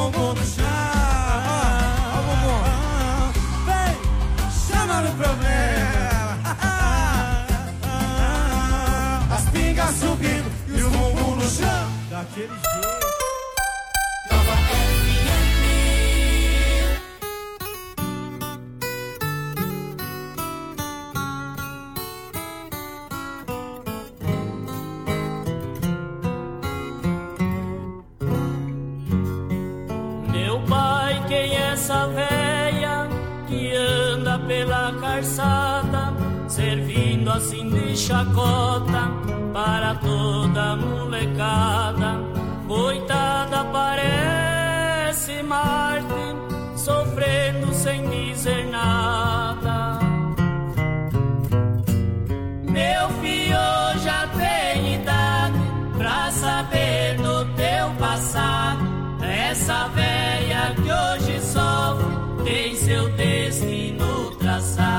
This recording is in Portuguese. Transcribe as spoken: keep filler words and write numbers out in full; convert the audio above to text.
bumbum no chão. Ó o bumbum. Vem, chama no problema. As pingas subindo e o bumbum no chão. Daquele jeito. Quem é essa véia que anda pela calçada, servindo assim de chacota para toda a molecada? Coitada, parece Marte, sofrendo sem dizer nada. Meu filho já tem idade pra saber do teu passado. Essa véia que hoje sofre tem seu destino traçado.